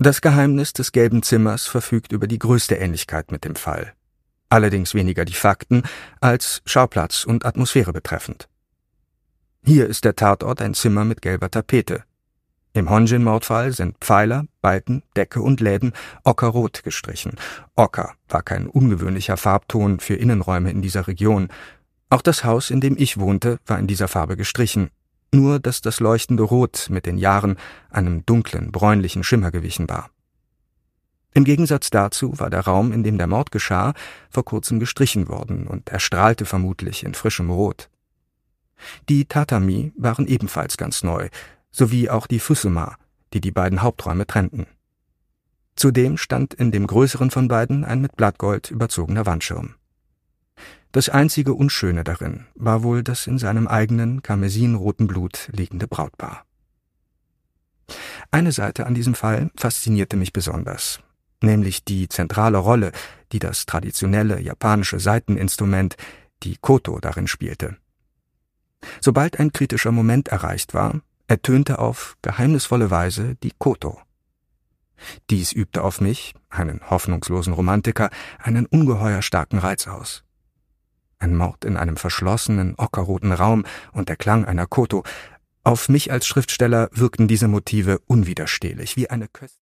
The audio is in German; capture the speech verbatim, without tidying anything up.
Das Geheimnis des gelben Zimmers verfügt über die größte Ähnlichkeit mit dem Fall. Allerdings weniger die Fakten als Schauplatz und Atmosphäre betreffend. Hier ist der Tatort ein Zimmer mit gelber Tapete. Im Honjin-Mordfall sind Pfeiler, Balken, Decke und Läden ockerrot gestrichen. Ocker war kein ungewöhnlicher Farbton für Innenräume in dieser Region. Auch das Haus, in dem ich wohnte, war in dieser Farbe gestrichen. Nur, dass das leuchtende Rot mit den Jahren einem dunklen, bräunlichen Schimmer gewichen war. Im Gegensatz dazu war der Raum, in dem der Mord geschah, vor kurzem gestrichen worden und erstrahlte vermutlich in frischem Rot. Die Tatami waren ebenfalls ganz neu, sowie auch die Fusuma, die die beiden Haupträume trennten. Zudem stand in dem größeren von beiden ein mit Blattgold überzogener Wandschirm. Das einzige Unschöne darin war wohl das in seinem eigenen karmesinroten Blut liegende Brautpaar. Eine Seite an diesem Fall faszinierte mich besonders, nämlich die zentrale Rolle, die das traditionelle japanische Saiteninstrument, die Koto, darin spielte. Sobald ein kritischer Moment erreicht war, ertönte auf geheimnisvolle Weise die Koto. Dies übte auf mich, einen hoffnungslosen Romantiker, einen ungeheuer starken Reiz aus. Ein Mord in einem verschlossenen, ockerroten Raum und der Klang einer Koto. Auf mich als Schriftsteller wirkten diese Motive unwiderstehlich, wie eine Köst